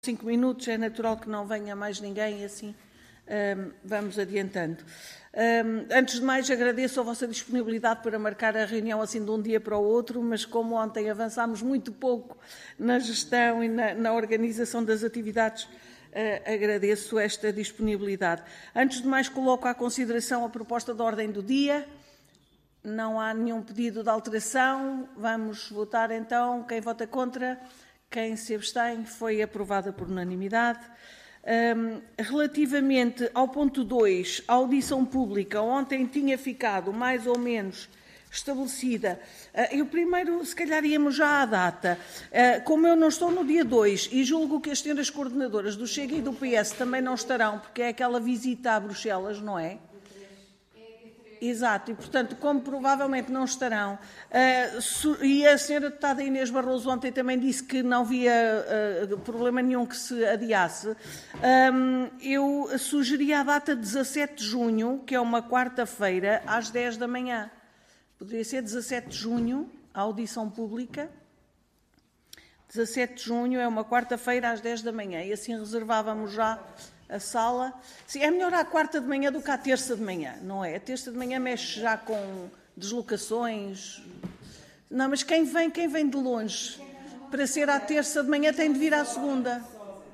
5 minutos, é natural que não venha mais ninguém e assim vamos adiantando. Antes de mais, agradeço a vossa disponibilidade para marcar a reunião assim de um dia para o outro, mas como ontem avançámos muito pouco na gestão e na organização das atividades, agradeço esta disponibilidade. Antes de mais, coloco à consideração a proposta de ordem do dia. Não há nenhum pedido de alteração. Vamos votar então. Quem vota contra? Quem se abstém? Foi aprovada por unanimidade. Relativamente ao ponto 2, a audição pública, ontem tinha ficado mais ou menos estabelecida. Eu primeiro, se calhar, íamos já à data. Como eu não estou no dia 2 e julgo que as senhoras coordenadoras do Chega e do PS também não estarão, porque é aquela visita a Bruxelas, não é? Exato, e portanto, como provavelmente não estarão, e a senhora deputada Inês Barroso ontem também disse que não havia problema nenhum que se adiasse, eu sugeria a data 17 de junho, que é uma quarta-feira, às 10 da manhã. Poderia ser 17 de junho, a audição pública. 17 de junho é uma quarta-feira às 10 da manhã, e assim reservávamos já a sala. Sim, é melhor à quarta de manhã do que à terça de manhã, não é? A terça de manhã mexe já com deslocações. Não, mas quem vem de longe para ser à terça de manhã tem de vir à segunda.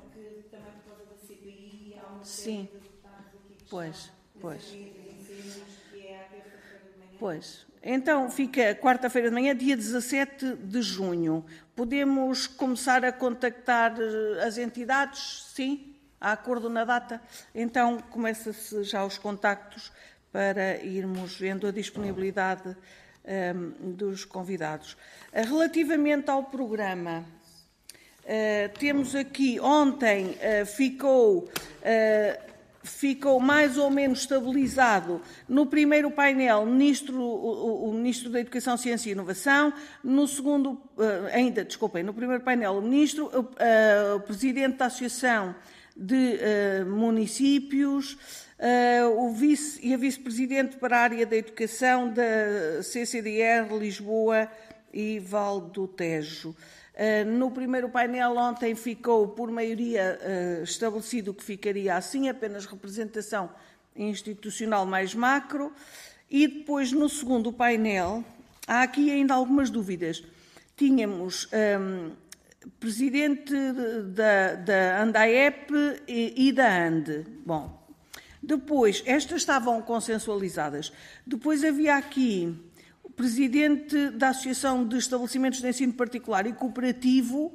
Sim. Pois. Então, fica quarta-feira de manhã, dia 17 de junho. Podemos começar a contactar as entidades? Sim? Há acordo na data? Então, começa-se já os contactos para irmos vendo a disponibilidade dos convidados. Relativamente ao programa, temos aqui, ontem ficou mais ou menos estabilizado no primeiro painel o Ministro da Educação, Ciência e Inovação, no segundo, no primeiro painel o Ministro, o Presidente da Associação de Municípios, o Vice e a Vice-Presidente para a área da Educação da CCDR, Lisboa e Val do Tejo. No primeiro painel ontem ficou por maioria estabelecido que ficaria assim, apenas representação institucional mais macro, e depois no segundo painel há aqui ainda algumas dúvidas. Tínhamos Presidente da ANDAEP e da ANDE. Bom, depois, estas estavam consensualizadas. Depois havia aqui o Presidente da Associação de Estabelecimentos de Ensino Particular e Cooperativo.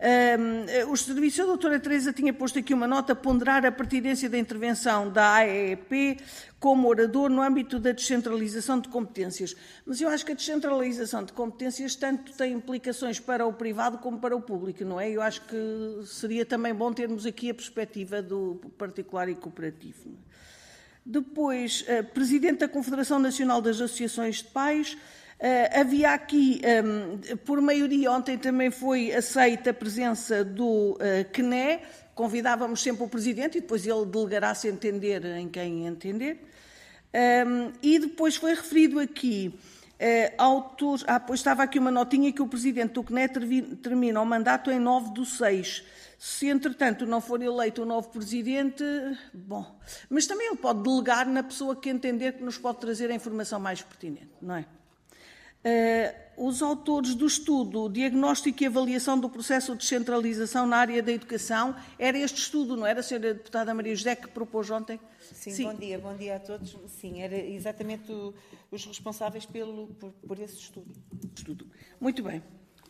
O serviço, a doutora Teresa tinha posto aqui uma nota, ponderar a pertinência da intervenção da AEP como orador no âmbito da descentralização de competências. Mas eu acho que a descentralização de competências tanto tem implicações para o privado como para o público, não é? Eu acho que seria também bom termos aqui a perspectiva do particular e cooperativo. Depois, Presidente da Confederação Nacional das Associações de Pais. Havia aqui, por maioria, ontem também foi aceita a presença do CNE, convidávamos sempre o Presidente e depois ele delegará-se a entender em quem entender. E depois foi referido aqui, pois estava aqui uma notinha que o Presidente do CNE termina o mandato em 9/6. Se, entretanto, não for eleito o novo Presidente, bom. Mas também ele pode delegar na pessoa que entender que nos pode trazer a informação mais pertinente, não é? Os autores do estudo Diagnóstico e Avaliação do Processo de Descentralização na área da Educação, era este estudo, não era, a senhora deputada Maria José, que propôs ontem? Sim. Bom dia a todos. Sim, era exatamente os responsáveis por esse estudo. Muito bem.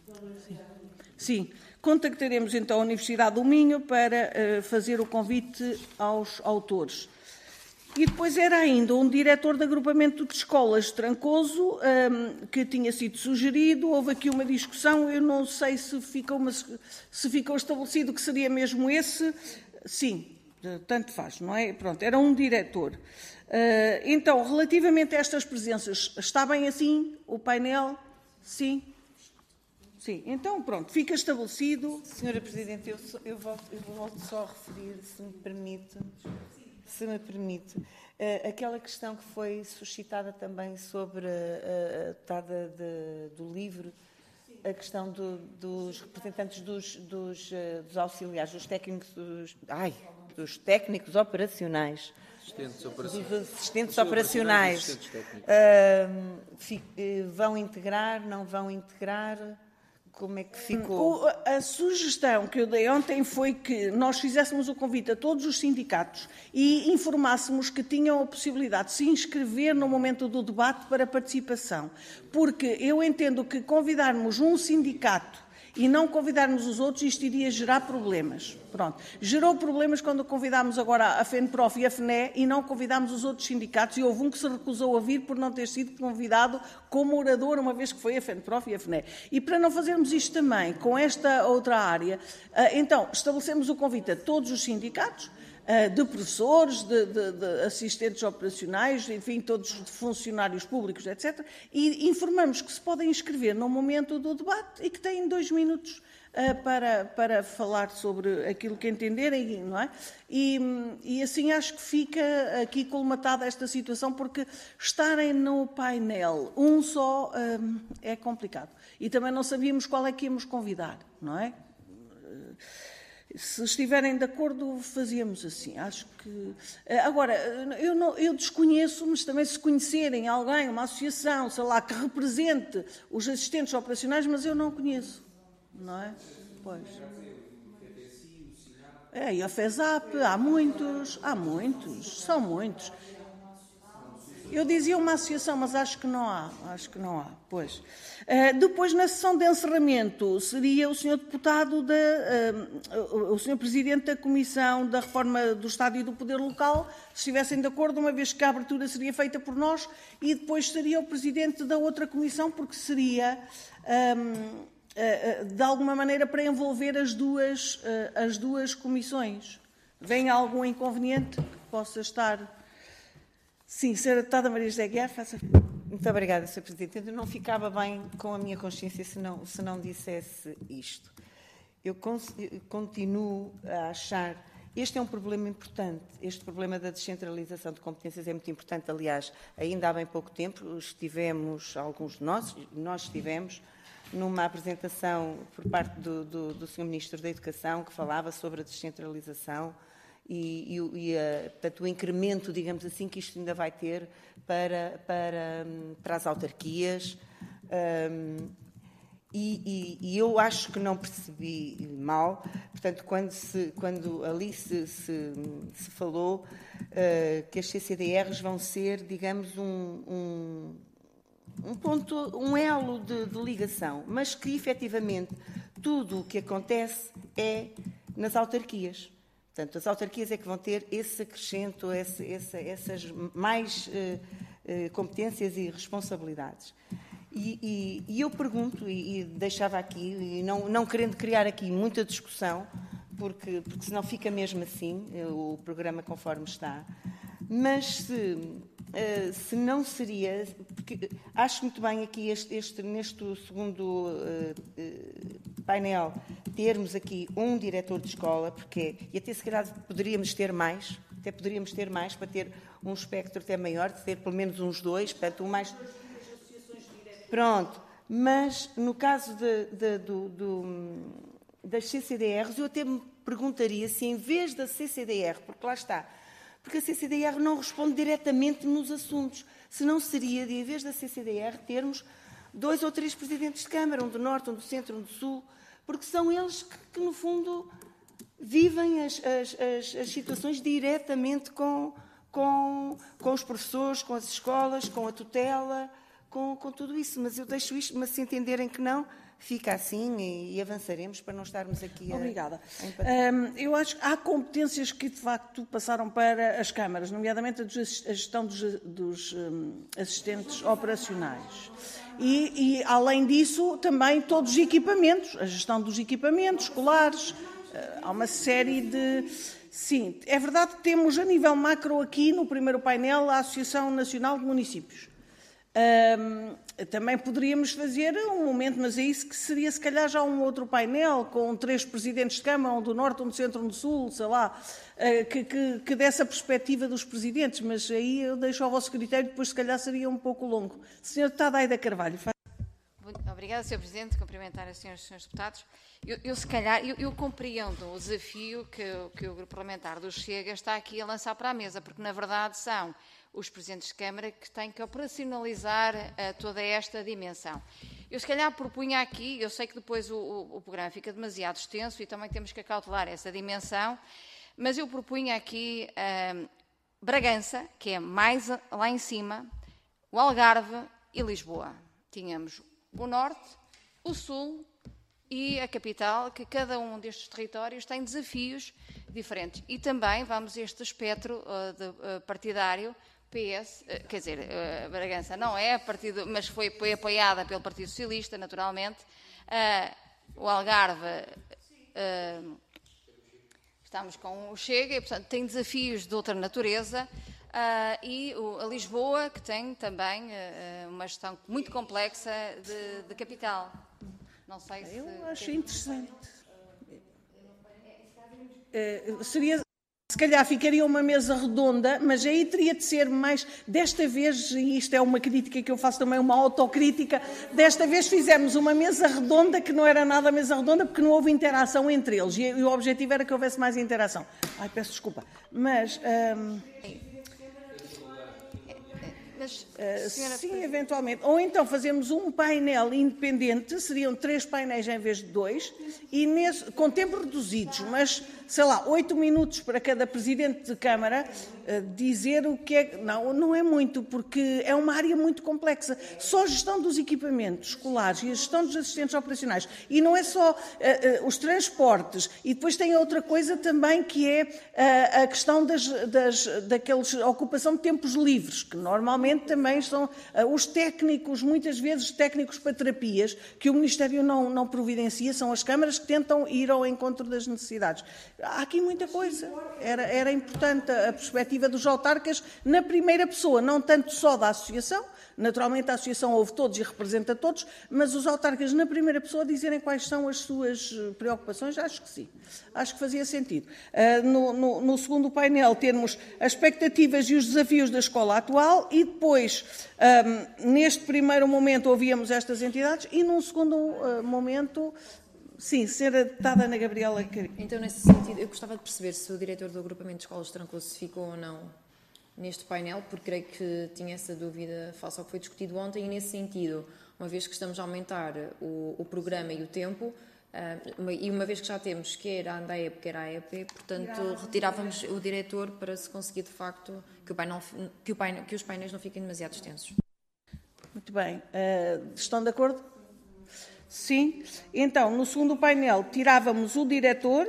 Sim. Contactaremos então a Universidade do Minho para fazer o convite aos autores. E depois era ainda um diretor de agrupamento de escolas de Trancoso, que tinha sido sugerido. Houve aqui uma discussão, eu não sei se ficou estabelecido que seria mesmo esse. Sim, tanto faz, não é? Pronto, era um diretor. Então, relativamente a estas presenças, está bem assim o painel? Sim? Sim, então pronto, fica estabelecido. Senhora Presidente, eu volto só a referir, se me permite, aquela questão que foi suscitada também sobre a deputada do livro. a questão dos representantes dos auxiliares, dos técnicos operacionais. Dos assistentes operacionais. Vão integrar, não vão integrar? Como é que ficou? A sugestão que eu dei ontem foi que nós fizéssemos o convite a todos os sindicatos e informássemos que tinham a possibilidade de se inscrever no momento do debate para participação. Porque eu entendo que convidarmos um sindicato e não convidarmos os outros, isto iria gerar problemas. Pronto. Gerou problemas quando convidámos agora a FENPROF e a FNE e não convidámos os outros sindicatos, e houve um que se recusou a vir por não ter sido convidado como orador, uma vez que foi a FENPROF e a FNE. E para não fazermos isto também com esta outra área, então estabelecemos o convite a todos os sindicatos, de professores, de assistentes operacionais, enfim, todos de funcionários públicos, etc. E informamos que se podem inscrever no momento do debate e que têm 2 minutos para falar sobre aquilo que entenderem, não é? E assim acho que fica aqui colmatada esta situação, porque estarem no painel um só é complicado. E também não sabíamos qual é que íamos convidar, não é? Se estiverem de acordo, fazíamos assim. Acho que... Agora, eu desconheço, mas também se conhecerem alguém, uma associação, sei lá, que represente os assistentes operacionais, mas eu não conheço, não é? Pois. E a FESAP, há muitos, são muitos. Eu dizia uma associação, mas acho que não há, pois. Depois, na sessão de encerramento, seria o Sr. Deputado, o Sr. Presidente da Comissão da Reforma do Estado e do Poder Local, se estivessem de acordo, uma vez que a abertura seria feita por nós, e depois seria o Presidente da outra Comissão, porque seria, de alguma maneira, para envolver as duas comissões. Vem algum inconveniente que possa estar... Sim, Sra. Deputada Maria José Aguiar, faça... Muito obrigada, Sr. Presidente. Eu não ficava bem com a minha consciência se não dissesse isto. Eu continuo a achar... Este é um problema importante. Este problema da descentralização de competências é muito importante. Aliás, ainda há bem pouco tempo estivemos, alguns de nós estivemos, numa apresentação por parte do Sr. Ministro da Educação, que falava sobre a descentralização portanto, o incremento, digamos assim, que isto ainda vai ter para as autarquias. E eu acho que não percebi mal, portanto, quando ali se falou que as CCDRs vão ser, digamos, um ponto, um elo de ligação, mas que, efetivamente, tudo o que acontece é nas autarquias. Portanto, as autarquias é que vão ter esse acrescento, essas mais competências e responsabilidades. E eu pergunto, e deixava aqui, e não querendo criar aqui muita discussão, porque senão fica mesmo assim, o programa conforme está, mas se não seria... Porque acho muito bem aqui neste segundo painel termos aqui um diretor de escola, e até se calhar poderíamos ter mais, para ter um espectro até maior, de ter pelo menos uns 2, portanto, um mais... Pronto, mas no caso das CCDRs, eu até me perguntaria se em vez da CCDR, porque lá está, porque a CCDR não responde diretamente nos assuntos, se não seria de, em vez da CCDR, termos 2 ou 3 presidentes de Câmara, um do Norte, um do Centro, um do Sul, porque são eles que no fundo, vivem as situações diretamente com os professores, com as escolas, com a tutela, com tudo isso. Mas eu deixo isto, mas se entenderem que não, fica assim e avançaremos para não estarmos aqui Obrigada. Eu acho que há competências que, de facto, passaram para as câmaras, nomeadamente a gestão dos assistentes operacionais. E, além disso, também todos os equipamentos, a gestão dos equipamentos escolares. Há uma série de... Sim, é verdade que temos a nível macro aqui, no primeiro painel, a Associação Nacional de Municípios. Também poderíamos fazer um momento, mas é isso que seria se calhar já um outro painel, com 3 presidentes de Câmara, um do Norte, um do Centro, um do Sul, sei lá, que dessa perspectiva dos presidentes, mas aí eu deixo ao vosso critério, depois se calhar seria um pouco longo. Sra. Deputada Aida Carvalho. Obrigada, Sr. Presidente. Cumprimentar as senhoras e senhores deputados. Se calhar, eu compreendo o desafio que o Grupo Parlamentar do Chega está aqui a lançar para a mesa, porque, na verdade, são os Presidentes de Câmara que têm que operacionalizar toda esta dimensão. Eu, se calhar, propunha aqui, eu sei que depois o programa fica demasiado extenso e também temos que acautelar essa dimensão, mas eu propunha aqui Bragança, que é mais lá em cima, o Algarve e Lisboa. Tínhamos o Norte, o Sul e a Capital, que cada um destes territórios tem desafios diferentes. E também vamos a este espectro partidário, PS, quer dizer, Bragança não é partido, mas foi apoiada pelo Partido Socialista, naturalmente. O Algarve, estamos com o Chega, e, portanto, tem desafios de outra natureza. E a Lisboa, que tem também uma gestão muito complexa de capital. Não sei se... Eu acho interessante. Se calhar ficaria uma mesa redonda, mas aí teria de ser mais... Desta vez, e isto é uma crítica que eu faço também, uma autocrítica, desta vez fizemos uma mesa redonda que não era nada mesa redonda porque não houve interação entre eles. E o objetivo era que houvesse mais interação. Ai, peço desculpa. Mas... sim, eventualmente. Ou então fazemos um painel independente, seriam 3 painéis em vez de 2, e com tempos reduzidos, mas, sei lá, 8 minutos para cada Presidente de Câmara dizer o que é... Não é muito, porque é uma área muito complexa. Só a gestão dos equipamentos escolares e a gestão dos assistentes operacionais. E não é só os transportes. E depois tem outra coisa também, que é a questão daqueles ocupação de tempos livres, que normalmente também são os técnicos, muitas vezes técnicos para terapias, que o Ministério não providencia, são as câmaras que tentam ir ao encontro das necessidades. Há aqui muita coisa. Era importante a perspectiva dos autarcas na primeira pessoa, não tanto só da associação. Naturalmente a associação ouve todos e representa todos, mas os autarcas na primeira pessoa dizerem quais são as suas preocupações, acho que sim. Acho que fazia sentido. No segundo painel termos as expectativas e os desafios da escola atual e depois, neste primeiro momento, ouvíamos estas entidades e num segundo momento... Sim, Sra. Deputada Ana Gabriela. Então, nesse sentido, eu gostava de perceber se o diretor do agrupamento de escolas Trancoso ficou ou não neste painel, porque creio que tinha essa dúvida face ao que foi discutido ontem, e nesse sentido, uma vez que estamos a aumentar o programa e o tempo, e uma vez que já temos quer a ANDAEP, quer a AEP, portanto, retirávamos o diretor para se conseguir, de facto, que os painéis não fiquem demasiado extensos. Muito bem. Estão de acordo? Sim. Então, no segundo painel, tirávamos o diretor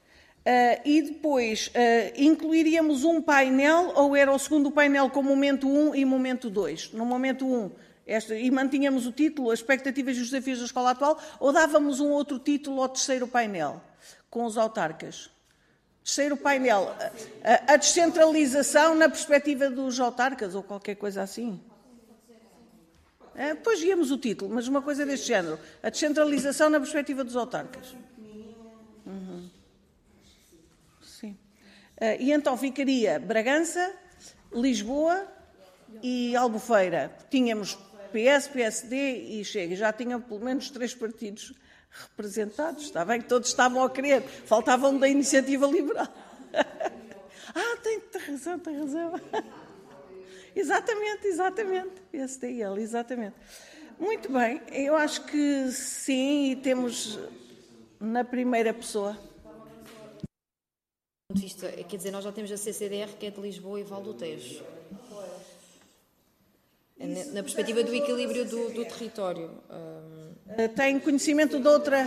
e depois incluiríamos um painel, ou era o segundo painel com momento 1 e momento 2? No momento 1, e mantínhamos o título, as expectativas e os desafios da escola atual, ou dávamos um outro título ao terceiro painel, com os autarcas? Terceiro painel, a descentralização na perspectiva dos autarcas, ou qualquer coisa assim? Depois víamos o título, mas uma coisa deste género. A descentralização na perspectiva dos autarcas. Sim. E então ficaria Bragança, Lisboa e Albufeira. Tínhamos PS, PSD e Chega. Já tinham pelo menos 3 partidos representados. Está bem que todos estavam a querer. Faltavam da Iniciativa Liberal. Tem razão. Exatamente. STL, exatamente. Muito bem, eu acho que sim, e temos na primeira pessoa. Do ponto de vista, quer dizer, nós já temos a CCDR, que é de Lisboa e Val do Tejo. Na perspectiva do equilíbrio do território. Tem conhecimento de outra...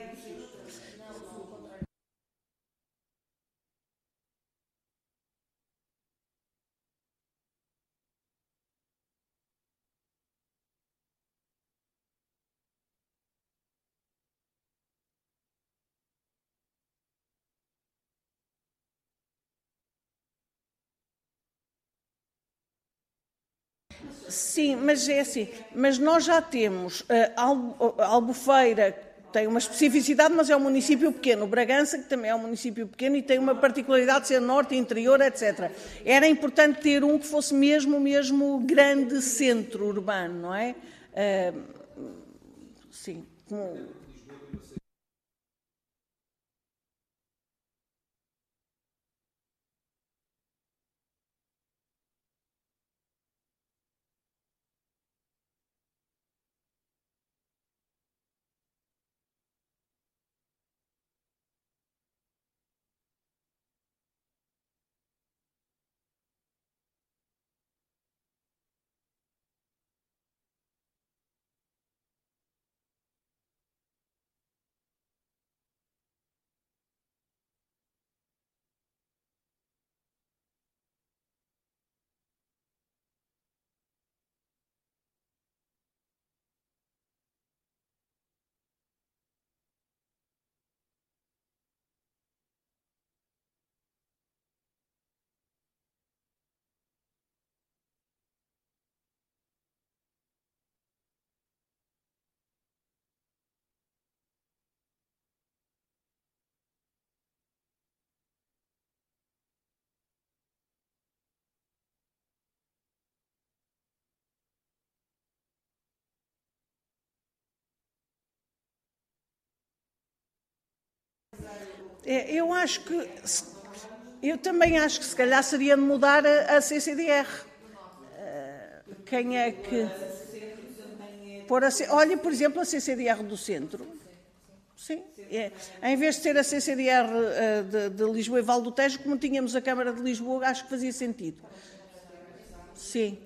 Sim, mas é assim, mas nós já temos Albufeira, tem uma especificidade, mas é um município pequeno, Bragança, que também é um município pequeno e tem uma particularidade de ser norte, interior, etc. Era importante ter um que fosse mesmo grande centro urbano, não é? sim. Como... Eu acho que... Eu também acho que se calhar seria de mudar a CCDR. Quem é que... Olha, por exemplo, a CCDR do centro. Sim. Em vez de ser a CCDR de Lisboa e Val do Tejo, como tínhamos a Câmara de Lisboa, acho que fazia sentido. Sim.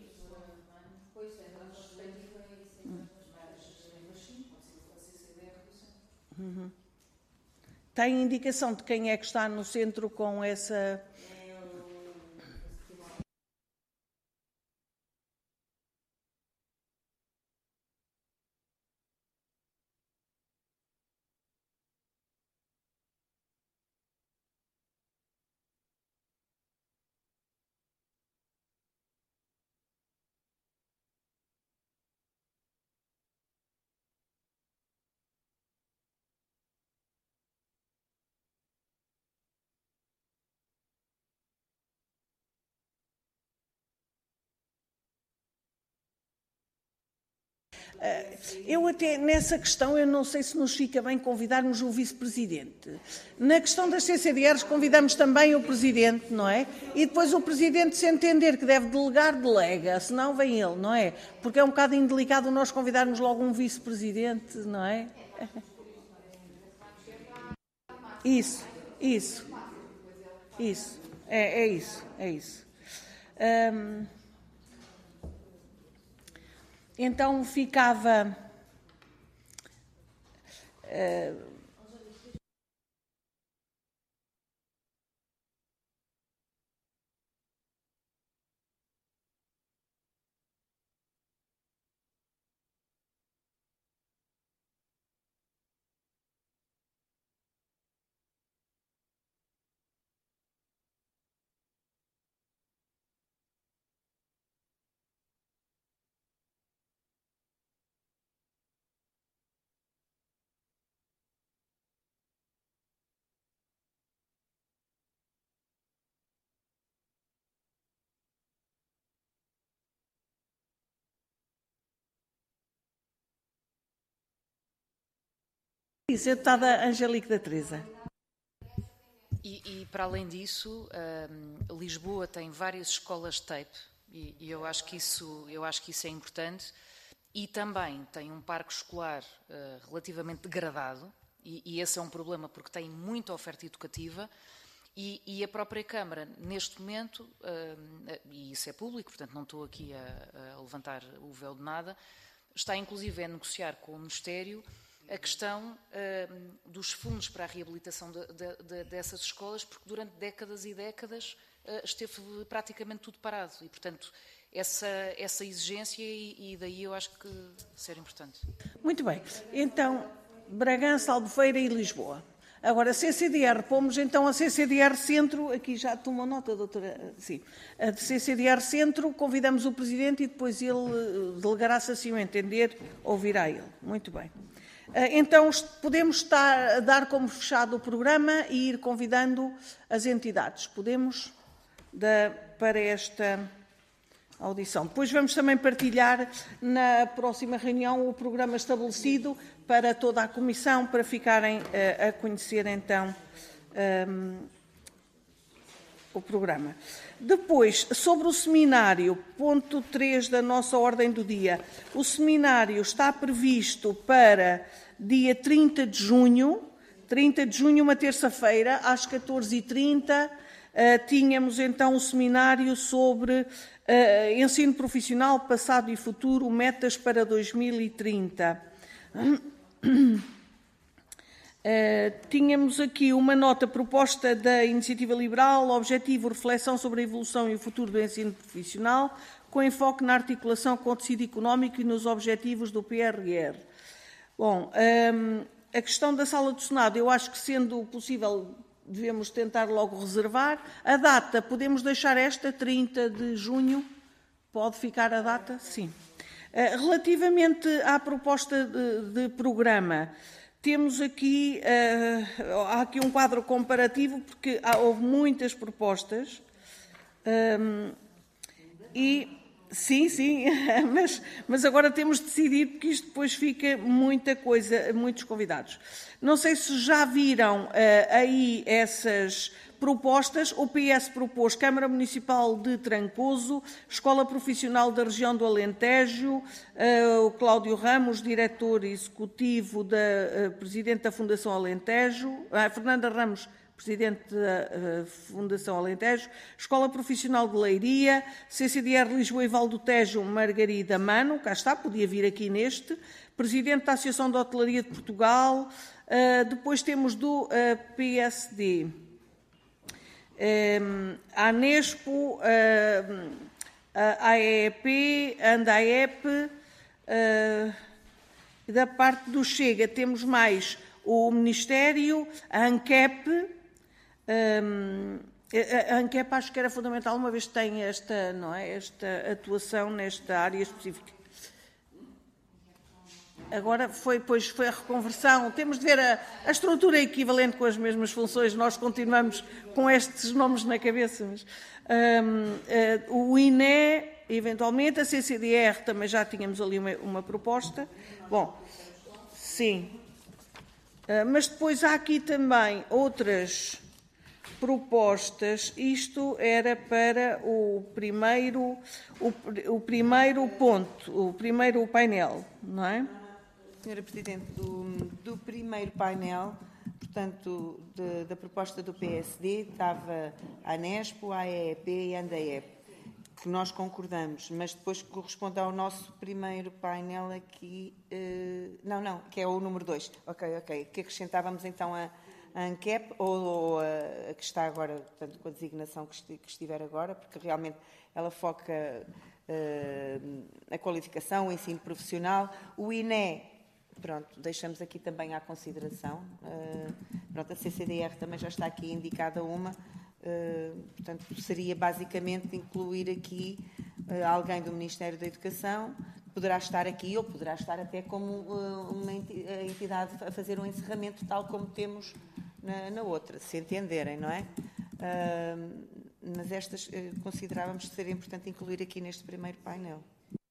Uhum. Tem indicação de quem é que está no centro com essa... Eu até, nessa questão, eu não sei se nos fica bem convidarmos o vice-presidente. Na questão das CCDRs convidamos também o presidente, não é? E depois o presidente, se entender que deve delegar, delega, senão vem ele, não é? Porque é um bocado indelicado nós convidarmos logo um vice-presidente, não é? Isso. É isso. Então ficava... Deputada Angélica da Teresa. E para além disso, Lisboa tem várias escolas TAPE e eu acho que isso é importante, e também tem um parque escolar relativamente degradado, e esse é um problema porque tem muita oferta educativa, e a própria Câmara, neste momento, e isso é público, portanto não estou aqui a levantar o véu de nada, está inclusive a negociar com o Ministério a questão dos fundos para a reabilitação dessas escolas, porque durante décadas e décadas esteve praticamente tudo parado. E, portanto, essa exigência, e daí eu acho que ser importante. Muito bem. Então, Bragança, Albufeira e Lisboa. Agora, CCDR, pomos então a CCDR Centro, aqui já tomou nota, doutora, sim, a de CCDR Centro, convidamos o Presidente e depois ele delegará-se, assim o entender, ouvirá ele. Muito bem. Então, podemos dar como fechado o programa e ir convidando as entidades. Podemos para esta audição. Depois vamos também partilhar na próxima reunião o programa estabelecido para toda a Comissão, para ficarem a conhecer então o programa. Depois, sobre o seminário, ponto 3 da nossa ordem do dia. O seminário está previsto para dia 30 de junho, uma terça-feira, às 14h30. Tínhamos então o seminário sobre ensino profissional, passado e futuro, metas para 2030. Tínhamos aqui uma nota proposta da Iniciativa Liberal, objetivo, reflexão sobre a evolução e o futuro do ensino profissional, com enfoque na articulação com o tecido económico e nos objetivos do PRR. Bom, a questão da sala do Senado, eu acho que, sendo possível, devemos tentar logo reservar. A data, podemos deixar esta, 30 de junho? Pode ficar a data? Sim. Relativamente à proposta de programa, temos aqui, há aqui um quadro comparativo, porque houve muitas propostas, e sim, mas agora temos de decidir, porque isto depois fica muita coisa, muitos convidados. Não sei se já viram aí essas propostas. O PS propôs Câmara Municipal de Trancoso, Escola Profissional da Região do Alentejo, o Cláudio Ramos, diretor executivo presidente da Fundação Alentejo, Fernanda Ramos, presidente da Fundação Alentejo, Escola Profissional de Leiria, CCDR Lisboa e Val do Tejo, Margarida Mano, cá está, podia vir aqui neste, presidente da Associação de Hotelaria de Portugal. Depois temos do PSD, a ANESPO, a AEP, a ANDAEP, e da parte do Chega temos mais o Ministério, a ANCAP. A ANCAP acho que era fundamental, uma vez que tem esta, não é, esta atuação nesta área específica. Agora foi a reconversão. Temos de ver a estrutura equivalente com as mesmas funções. Nós continuamos com estes nomes na cabeça. Mas, o INE, eventualmente, a CCDR também já tínhamos ali uma proposta. Bom, sim. Mas depois há aqui também outras propostas. Isto era para o primeiro ponto, o primeiro painel, não é? Senhora Presidente, do primeiro painel, portanto, da proposta do PSD, estava a ANESPO, a AEP e a ANDAEP, que nós concordamos, mas depois corresponde ao nosso primeiro painel aqui, que é o número 2, ok, que acrescentávamos então a ANCAP, ou a que está agora, portanto, com a designação que estiver agora, porque realmente ela foca a qualificação, o ensino profissional, o INE. Pronto, deixamos aqui também à consideração. Pronto, a CCDR também já está aqui indicada uma. Portanto, seria basicamente incluir aqui alguém do Ministério da Educação, poderá estar aqui ou poderá estar até como uma entidade a fazer um encerramento, tal como temos na outra, se entenderem, não é? Mas estas considerávamos que seria importante incluir aqui neste primeiro painel.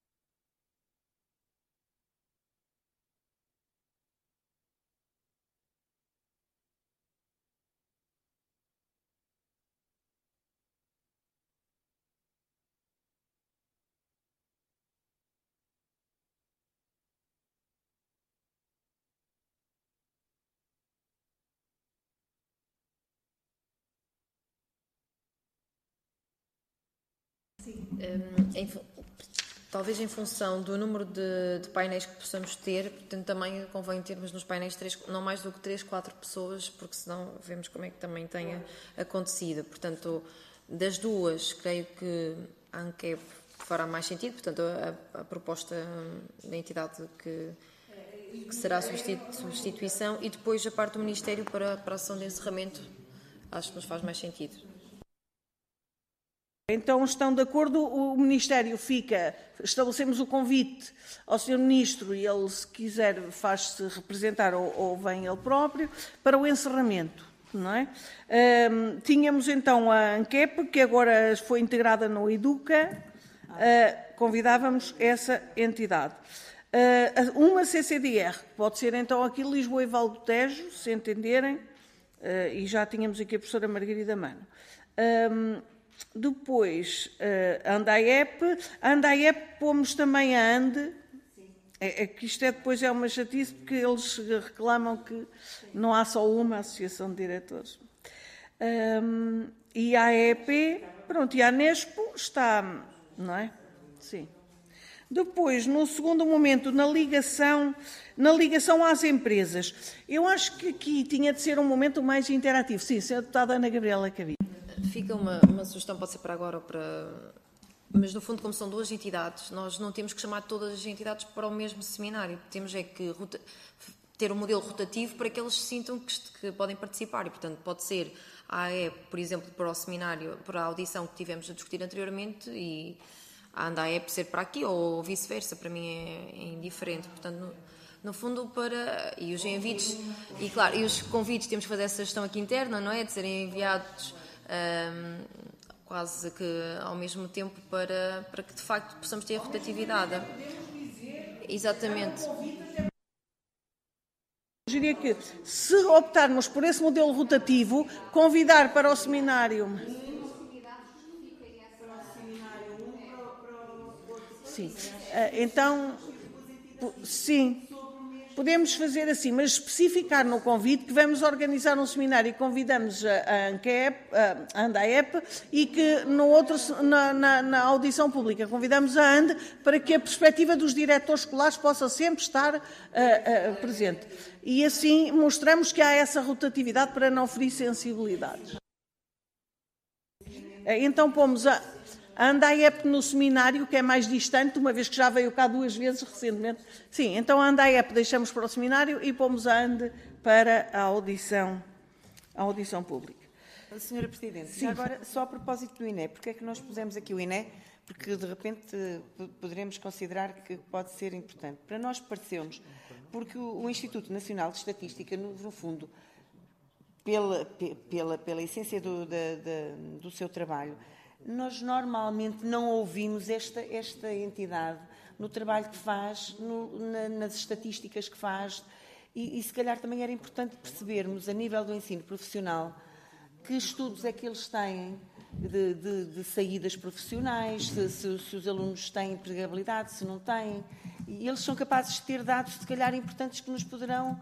Talvez em função do número de painéis que possamos ter, portanto, também convém termos nos painéis não mais do que 3, 4 pessoas, porque senão vemos como é que também tenha acontecido. Portanto, das duas, creio que a ANCAP fará mais sentido, portanto, a proposta da entidade que será a substituição, e depois a parte do Ministério para a ação de encerramento, acho que nos faz mais sentido. Então, estão de acordo? O Ministério fica, estabelecemos o convite ao Sr. Ministro e ele, se quiser, faz-se representar ou vem ele próprio, para o encerramento, não é? Tínhamos então a ANCAP, que agora foi integrada no EDUCA, convidávamos essa entidade. Uma CCDR, pode ser então aqui Lisboa e Val do Tejo, se entenderem, e já tínhamos aqui a professora Margarida Mano. Depois, a ANDAEP pomos também a ANDE, é que isto depois é uma chatice, porque eles reclamam que não há só uma associação de diretores. E a AEP, pronto, e a Nespo está, não é? Sim. Depois, no segundo momento, na ligação às empresas, eu acho que aqui tinha de ser um momento mais interativo. Sim, Sra. Deputada Ana Gabriela Cabido. Fica uma sugestão, pode ser para agora ou para... Mas, no fundo, como são duas entidades, nós não temos que chamar todas as entidades para o mesmo seminário. Temos é que ter um modelo rotativo para que eles sintam que podem participar. E, portanto, pode ser a AEP, por exemplo, para o seminário, para a audição que tivemos a discutir anteriormente, e a ANDAEP ser para aqui, ou vice-versa. Para mim é indiferente. Portanto, no fundo, para... E os envites... E, claro, e os convites, temos que fazer essa gestão aqui interna, não é? De serem enviados... quase que ao mesmo tempo para que de facto possamos ter rotatividade. Exatamente. Eu diria que, se optarmos por esse modelo rotativo, convidar para o seminário... Sim. Então, sim. Podemos fazer assim, mas especificar no convite que vamos organizar um seminário e convidamos a ANDAEP e que na audição pública convidamos a ANDE para que a perspectiva dos diretores escolares possa sempre estar presente. E assim mostramos que há essa rotatividade para não ferir sensibilidades. Então pomos a ANDAEP no seminário, que é mais distante, uma vez que já veio cá 2 vezes recentemente. Sim, então a ANDAEP deixamos para o seminário e pomos a ANDE para a audição pública. Senhora Presidente, já agora, só a propósito do INE, porque é que nós pusemos aqui o INE? Porque, de repente, poderemos considerar que pode ser importante. Para nós pareceu-nos, porque o Instituto Nacional de Estatística, no fundo, pela essência do seu trabalho, nós normalmente não ouvimos esta entidade no trabalho que faz, nas estatísticas que faz, e se calhar também era importante percebermos, a nível do ensino profissional, que estudos é que eles têm de saídas profissionais, se os alunos têm empregabilidade, se não têm, e eles são capazes de ter dados, se calhar, importantes que nos poderão...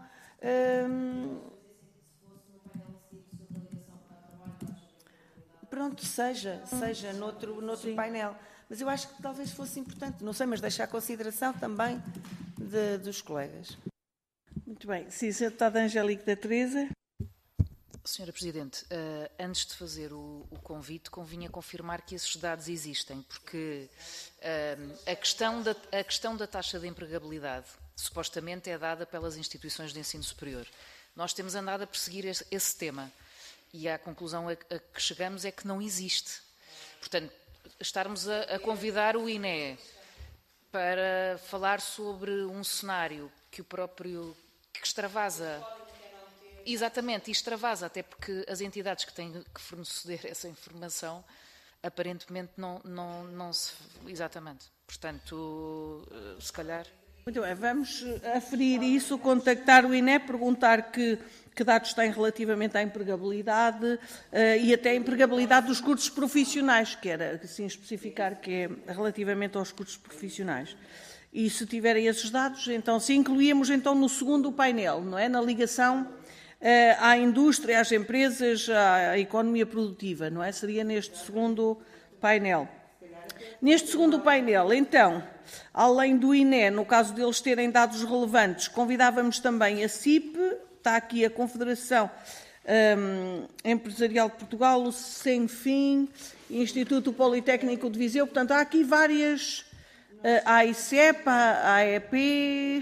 Pronto, seja noutro painel. Mas eu acho que talvez fosse importante, não sei, mas deixar a consideração também dos colegas. Muito bem. Sim, Sra. Deputada Angélica da Teresa. Senhora Presidente, antes de fazer o convite, convinha confirmar que esses dados existem, porque a questão da taxa de empregabilidade supostamente é dada pelas instituições de ensino superior. Nós temos andado a perseguir esse tema. E a conclusão a que chegamos é que não existe. Portanto, estarmos a convidar o INE para falar sobre um cenário que extravasa. Exatamente, e extravasa, até porque as entidades que têm que fornecer essa informação aparentemente não se... Exatamente. Portanto, se calhar... Muito bem, vamos aferir isso, contactar o INE, perguntar que dados têm relativamente à empregabilidade e até a empregabilidade dos cursos profissionais, que era assim especificar que é relativamente aos cursos profissionais. E se tiverem esses dados, então se incluíamos então no segundo painel, não é? Na ligação à indústria, às empresas, à economia produtiva, não é? Seria neste segundo painel. Neste segundo painel, então, além do INE, no caso deles terem dados relevantes, convidávamos também a CIP, está aqui a Confederação Empresarial de Portugal, o Sem-Fim, Instituto Politécnico de Viseu, portanto, há aqui várias, a AICEP, a AEP,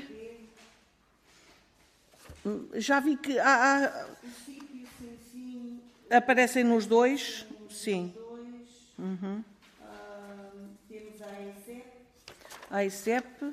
já vi que aparecem nos dois, sim. Uhum. A AICEP.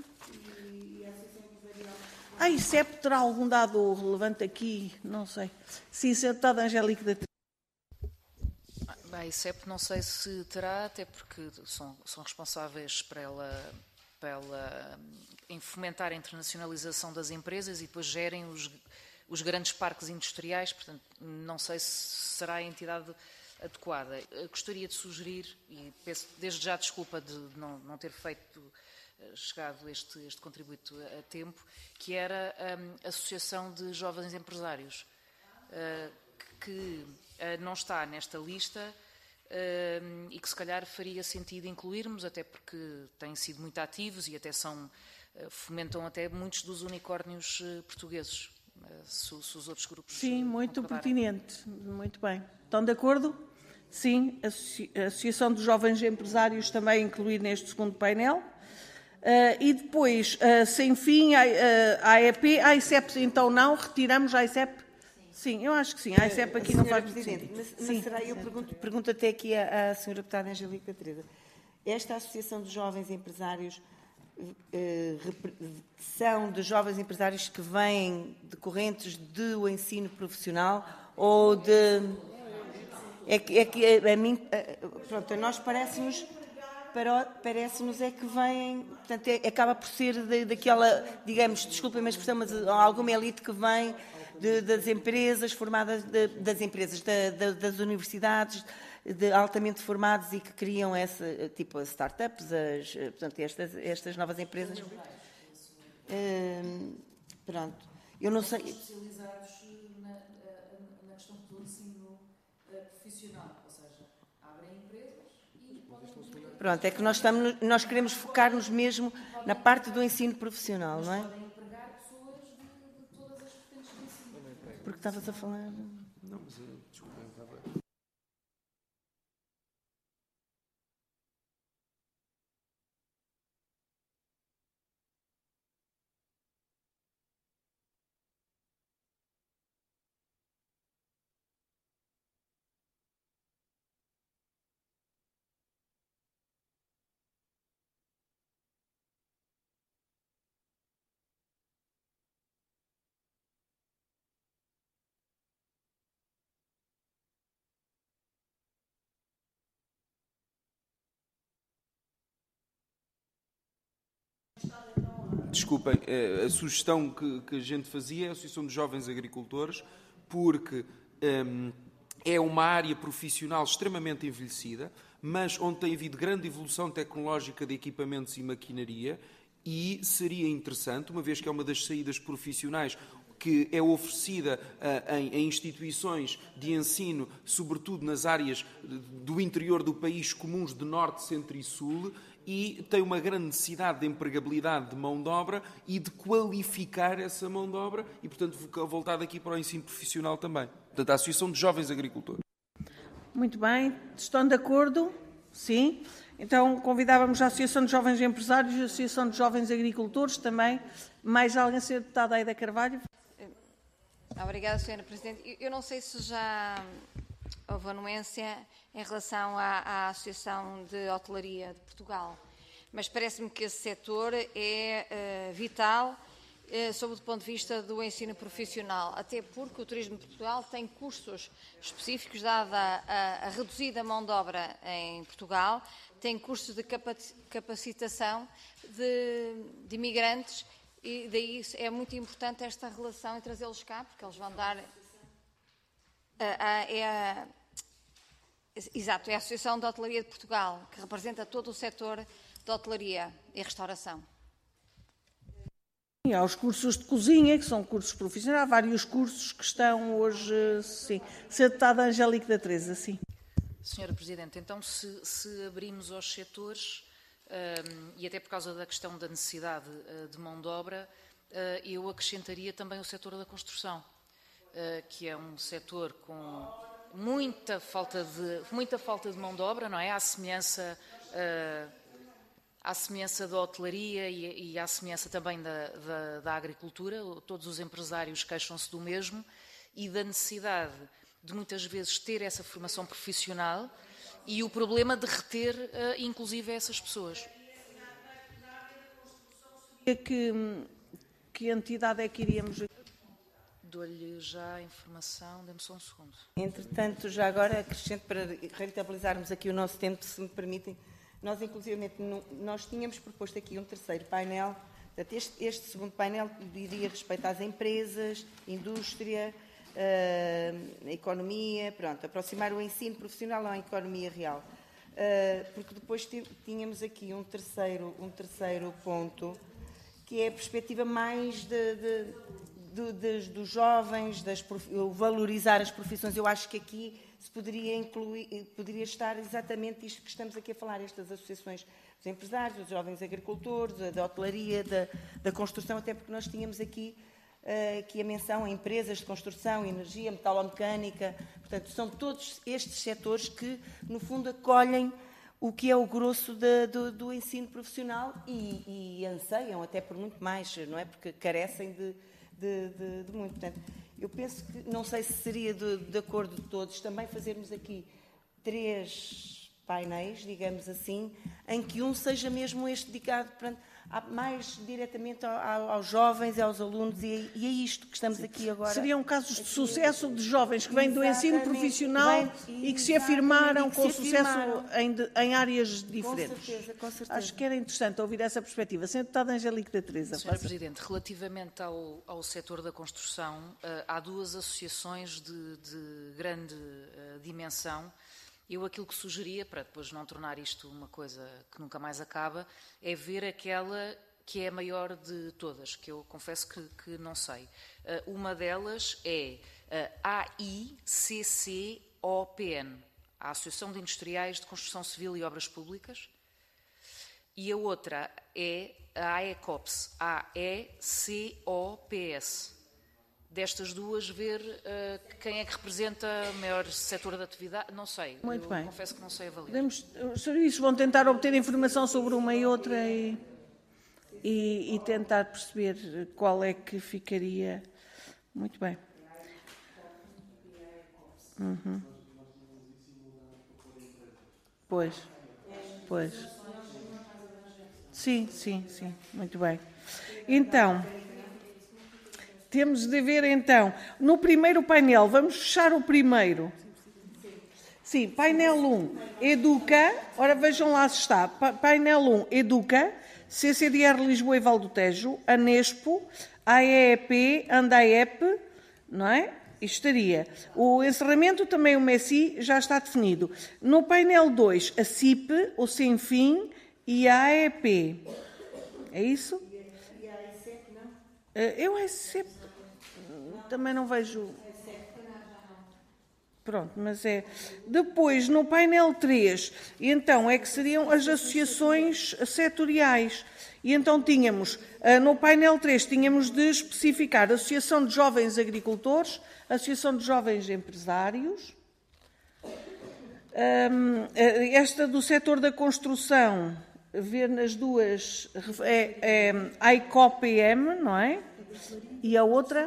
A AICEP terá algum dado relevante aqui? Não sei. Sim, Sra. Deputada Angélica da Teresa. A AICEP não sei se terá, até porque são responsáveis para papel em fomentar a internacionalização das empresas e depois gerem os grandes parques industriais, portanto, não sei se será a entidade adequada. Gostaria de sugerir, e peço desde já desculpa de não ter chegado este contributo a tempo, que era a Associação de Jovens Empresários, que não está nesta lista e que se calhar faria sentido incluirmos, até porque têm sido muito ativos e até fomentam até muitos dos unicórnios portugueses, se os outros grupos... Sim, muito concordarem. pertinente, muito bem. Estão de acordo? Sim, a Associação dos Jovens Empresários também incluir neste segundo painel. E depois, sem fim, a AEP, a ICEP, então não, retiramos a ICEP? Sim, eu acho que sim, a ICEP aqui não faz muito sentido. Mas será, eu pergunto até aqui à Sra. Deputada Angélica Teresa, esta Associação dos Jovens Empresários são de jovens empresários que vêm decorrentes do ensino profissional ou de... É que a mim, pronto, a nós parece-nos é que vêm, portanto, acaba por ser daquela, digamos, desculpem a expressão, mas alguma elite que vem das empresas formadas, das universidades, de altamente formados e que criam tipo as startups, portanto, estas novas empresas. Pronto, eu não sei. Especializados na questão do ensino profissional, ou seja, abrem empresas e podem... Pronto, é que nós queremos focar-nos mesmo na parte do ensino profissional, não é? Podem empregar pessoas de todas as vertentes do ensino. Porque estavas a falar... Não, mas desculpa, estava... Desculpem, a sugestão que a gente fazia é a Associação de Jovens Agricultores, porque é uma área profissional extremamente envelhecida, mas onde tem havido grande evolução tecnológica de equipamentos e maquinaria, e seria interessante, uma vez que é uma das saídas profissionais que é oferecida em instituições de ensino, sobretudo nas áreas do interior do país comuns de Norte, Centro e Sul, e tem uma grande necessidade de empregabilidade de mão de obra e de qualificar essa mão de obra e, portanto, voltado aqui para o ensino profissional também. Portanto, a Associação de Jovens Agricultores. Muito bem, estão de acordo? Sim. Então, convidávamos a Associação de Jovens Empresários e a Associação de Jovens Agricultores também. Mais alguém, Sra. Deputada Aida Carvalho? Obrigada, Sra. Presidente. Eu não sei se já houve anuência em relação à Associação de Hotelaria de Portugal, mas parece-me que esse setor é vital sob o ponto de vista do ensino profissional, até porque o Turismo de Portugal tem cursos específicos, dada a reduzida mão de obra em Portugal, tem cursos de capacitação de imigrantes e daí é muito importante esta relação e trazê-los cá, porque eles vão dar... Exato, é a Associação de Hotelaria de Portugal, que representa todo o setor de hotelaria e restauração. Há os cursos de cozinha, que são cursos profissionais, há vários cursos que estão hoje, sim. Sra. Deputada Angélica Teresa, sim. Senhora Presidente, então se abrimos aos setores, e até por causa da questão da necessidade de mão de obra, eu acrescentaria também o setor da construção, que é um setor com muita falta de mão de obra, não é? À semelhança da hotelaria e à semelhança também da agricultura, todos os empresários queixam-se do mesmo e da necessidade de muitas vezes ter essa formação profissional e o problema de reter inclusive essas pessoas. Que entidade é que iríamos... Dou-lhe já a informação, dê-me só um segundo. Entretanto, já agora acrescento para rentabilizarmos aqui o nosso tempo, se me permitem, Nós, inclusivamente, nós tínhamos proposto aqui um terceiro painel. Este segundo painel diria respeito às empresas, indústria, economia, pronto, aproximar o ensino profissional à economia real. Porque depois tínhamos aqui um terceiro ponto, que é a perspectiva mais dos jovens, valorizar as profissões. Eu acho que aqui se poderia incluir, poderia estar exatamente isto que estamos aqui a falar, estas associações dos empresários, dos jovens agricultores, da hotelaria, da construção, até porque nós tínhamos aqui a menção a empresas de construção, energia, metalomecânica. Portanto, são todos estes setores que, no fundo, acolhem o que é o grosso do ensino profissional e anseiam até por muito mais, não é? Porque carecem de muito. Portanto, eu penso que, não sei se seria de acordo de todos, também fazermos aqui 3 painéis, digamos assim, em que um seja mesmo este dedicado mais diretamente aos jovens e aos alunos, e é isto que estamos aqui agora. Seriam casos de sucesso de jovens que vêm do ensino profissional e que se afirmaram com sucesso em áreas diferentes. Com certeza. Acho que era interessante ouvir essa perspectiva. Sra. Deputada Angélica da Teresa. Sra. Presidente, relativamente ao setor da construção, há 2 associações de grande dimensão. Eu aquilo que sugeria, para depois não tornar isto uma coisa que nunca mais acaba, é ver aquela que é a maior de todas, que eu confesso que não sei. Uma delas é a AICCOPN, a Associação de Industriais de Construção Civil e Obras Públicas, e a outra é a AECOPS, AECOPS. Destas 2, ver quem é que representa o maior setor de atividade, não sei. Muito bem. Confesso que não sei avaliar. Os serviços vão tentar obter informação sobre uma e outra e tentar perceber qual é que ficaria. Muito bem. Uhum. Pois. Sim. Muito bem. Então, temos de ver, então, no primeiro painel, vamos fechar o primeiro. Sim, painel 1, Educa, ora vejam lá se está, painel 1, Educa, CCDR Lisboa e Val do Tejo, Anespo, AEEP, Andaep, não é? Isto estaria. O encerramento também, o MESI, já está definido. No painel 2, a CIP, o Semfim e a AEP. É isso? E a AECEP, não? Eu AECEP também não vejo. Pronto, mas é. Depois, no painel 3, então, é que seriam as associações setoriais. E então tínhamos, no painel 3, tínhamos de especificar a Associação de Jovens Agricultores, a Associação de Jovens Empresários, esta do setor da construção, ver nas 2, é AICOPM, não é? E a outra,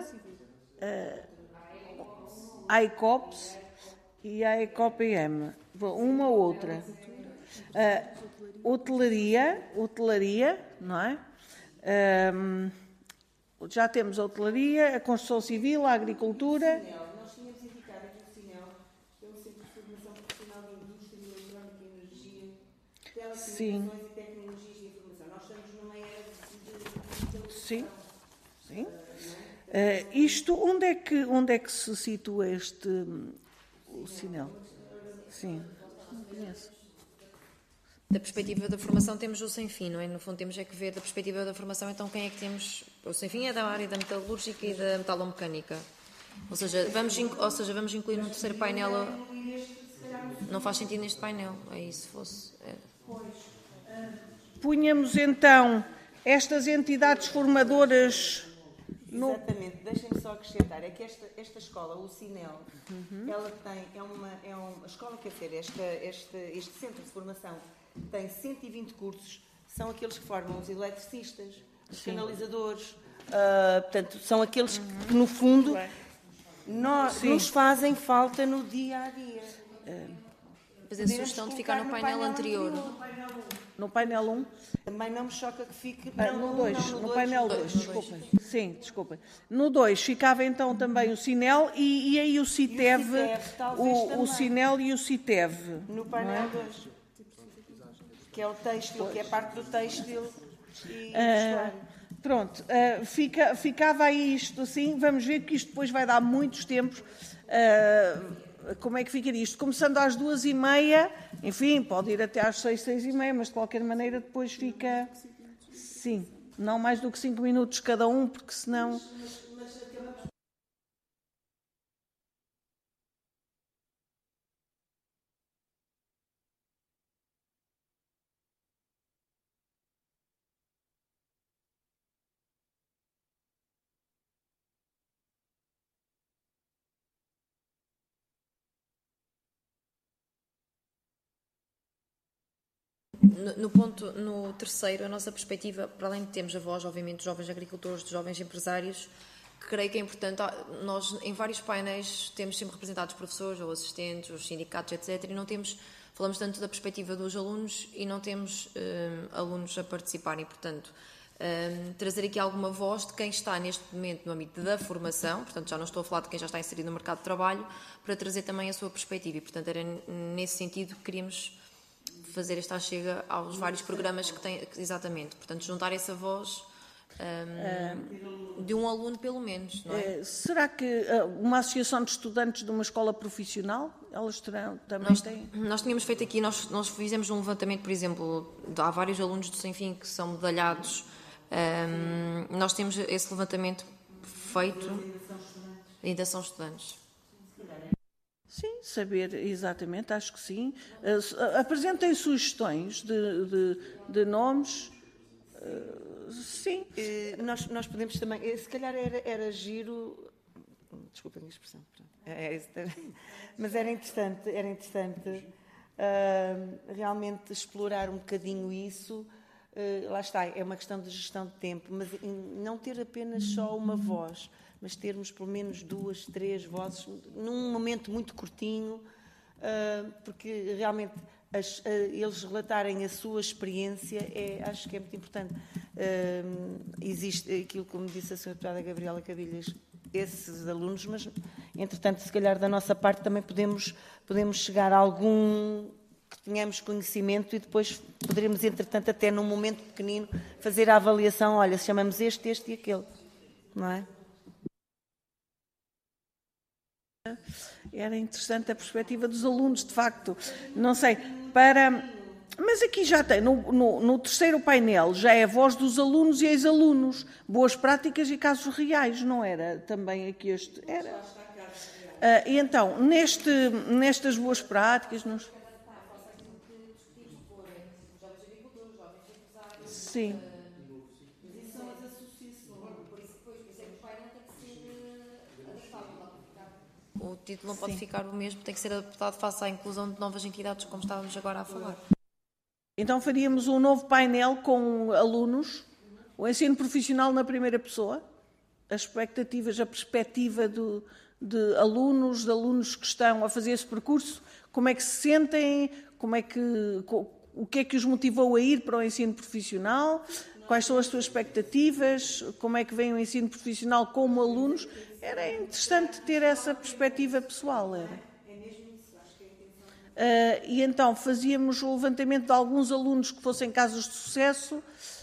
AICOPS e AICOPM. Uma ou outra. Hotelaria, não é? Já temos a hotelaria, a construção civil, a agricultura. Nós tínhamos indicado aqui o SINEL, que é o Centro de Formação Profissional de Indústria, Eletrónica e Energia, Telecomunicações e Tecnologias de Informação. Nós estamos numa era de Sim. Isto, onde é que se situa o SINEL? Sim, não conheço. Da perspectiva da formação temos o Semfim, não é? No fundo temos é que ver da perspectiva da formação, então quem é que temos? O Semfim é da área da metalúrgica e da metalomecânica. Ou seja, vamos incluir num terceiro painel. Não faz sentido neste painel, aí se fosse. Punhamos então estas entidades formadoras. Exatamente, deixem-me só acrescentar, é que esta escola, o SINEL, ela tem, é uma escola, quer dizer, este centro de formação tem 120 cursos, são aqueles que formam os eletricistas, os canalizadores, portanto, são aqueles que, no fundo, nos fazem falta no dia-a-dia. Fazer a sugestão de ficar no painel anterior. No painel 1? Também não me choca que fique... No painel 2, desculpem. Sim, desculpem. No 2 ficava então também o SINEL e aí o CITEV, o SINEL e o CITEV. No painel 2. Que é o têxtil, que é parte do têxtil e vestuário. Pronto, ficava aí isto assim, vamos ver que isto depois vai dar muitos tempos, como é que ficaria isto? Começando às 2h30, enfim, pode ir até às 6, 6h30, mas de qualquer maneira depois fica, sim, não mais do que 5 minutos cada um, porque senão... No terceiro, a nossa perspectiva, para além de termos a voz, obviamente, dos jovens agricultores, dos jovens empresários, creio que é importante, nós em vários painéis temos sempre representados professores ou assistentes, os sindicatos, etc. E não temos, falamos tanto da perspectiva dos alunos e não temos alunos a participarem. Portanto, trazer aqui alguma voz de quem está neste momento no âmbito da formação, portanto já não estou a falar de quem já está inserido no mercado de trabalho, para trazer também a sua perspectiva. E, portanto, era nesse sentido que queríamos fazer esta chega aos vários programas que têm, exatamente, portanto, juntar essa voz de um aluno pelo menos, não é? Será que uma associação de estudantes de uma escola profissional, elas terão, também têm? Nós tínhamos feito aqui, nós fizemos um levantamento, por exemplo, há vários alunos do Sem Fim que são medalhados, nós temos esse levantamento feito, ainda são estudantes. Sim, saber exatamente, acho que sim. Apresentem sugestões de nomes. Sim. Nós podemos também, se calhar era giro, desculpem a expressão, mas era interessante realmente explorar um bocadinho isso. Lá está, é uma questão de gestão de tempo, mas não ter apenas só uma voz, mas termos pelo menos 2, 3 vozes num momento muito curtinho, porque realmente eles relatarem a sua experiência, acho que é muito importante. Existe aquilo, como disse a Sra. Deputada Gabriela Cabilhas, esses alunos, mas entretanto, se calhar da nossa parte também podemos chegar a algum que tenhamos conhecimento e depois poderemos, entretanto, até num momento pequenino, fazer a avaliação, olha, chamamos este e aquele, não é? Era interessante a perspectiva dos alunos, de facto. Não sei, mas aqui já tem, no terceiro painel, já é a voz dos alunos e ex-alunos, boas práticas e casos reais, não era também aqui este? Era. E então, nestas boas práticas... Sim. O título não pode ficar o mesmo, tem que ser adaptado face à inclusão de novas entidades, como estávamos agora a falar. Então faríamos um novo painel com alunos, o ensino profissional na primeira pessoa, as expectativas, a perspectiva de alunos que estão a fazer esse percurso, como é que se sentem, o que é que os motivou a ir para o ensino profissional, quais são as suas expectativas, como é que vem o ensino profissional como alunos. Era interessante ter essa perspectiva pessoal, era. E então fazíamos o levantamento de alguns alunos que fossem casos de sucesso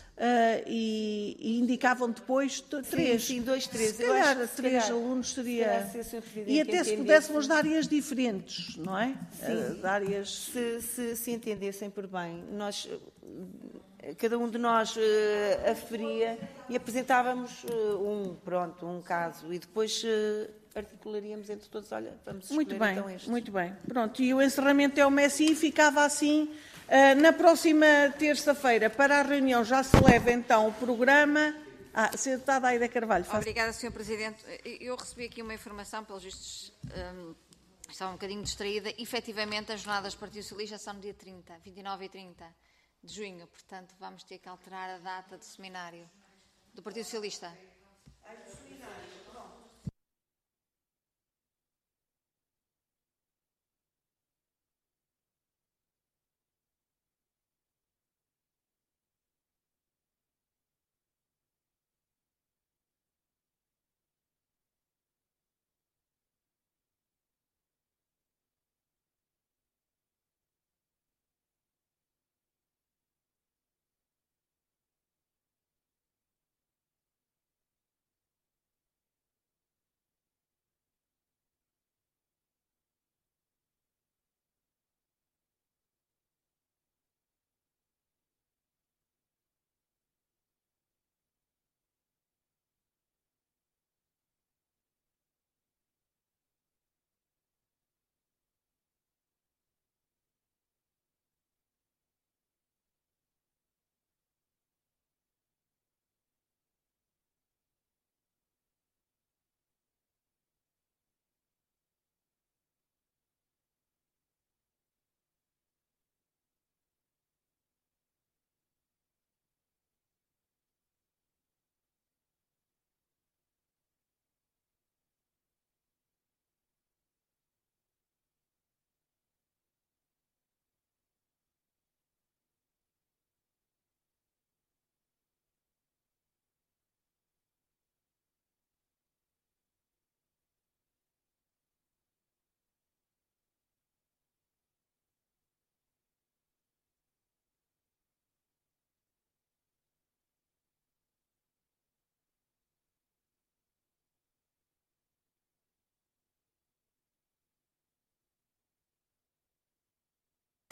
e indicavam depois 3. Sim, 2, 3. Se calhar 3 alunos seria... E até se pudéssemos de áreas diferentes, não é? Sim. De áreas... Se entendessem por bem, cada um de nós aferia e apresentávamos um caso e depois articularíamos entre todos, olha, vamos escolher muito bem, então este. Muito bem. Pronto, e o encerramento é o Messi e ficava assim. Na próxima terça-feira, para a reunião, já se leva então o programa. Sra. Deputada Aida Carvalho. Obrigada, Sr. Presidente. Eu recebi aqui uma informação, pelos vistos, estava um bocadinho distraída. Efetivamente, as jornadas do Partido Socialista são no dia 30, 29 e 30 de junho. Portanto, vamos ter que alterar a data do seminário do Partido Socialista.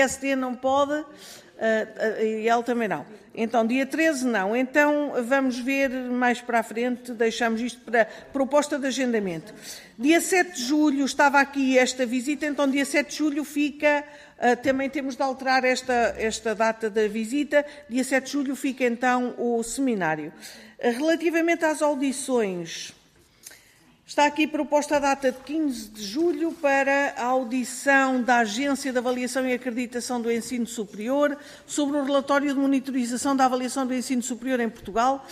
PSD não pode, e ele também não. Então, dia 13 não. Então, vamos ver mais para a frente, deixamos isto para proposta de agendamento. Dia 7 de julho estava aqui esta visita, então dia 7 de julho fica, também temos de alterar esta data da visita, dia 7 de julho fica então o seminário. Relativamente às audições, está aqui proposta a data de 15 de julho para a audição da Agência de Avaliação e Acreditação do Ensino Superior sobre o relatório de monitorização da avaliação do ensino superior em Portugal.